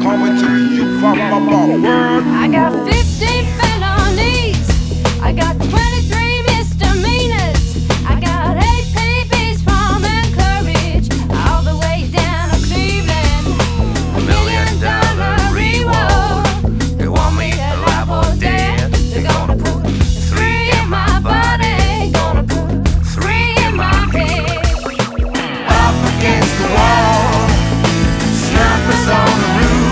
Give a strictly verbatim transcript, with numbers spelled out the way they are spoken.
power to the youth, I'm a bomb. I got fifteen